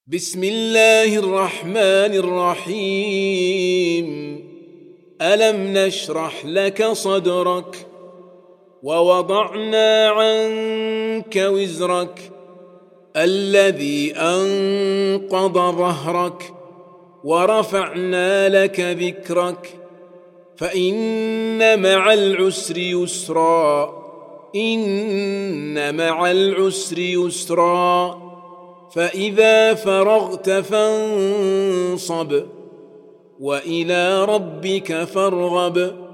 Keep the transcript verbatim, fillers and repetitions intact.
بسم الله الرحمن الرحيم. ألم نشرح لك صدرك ووضعنا عنك وزرك الذي أنقض ظهرك ورفعنا لك ذكرك فإن مع العسر يسرا إن مع العسر يسرا فإذا فرغت فانصب وإلى ربك فارغب.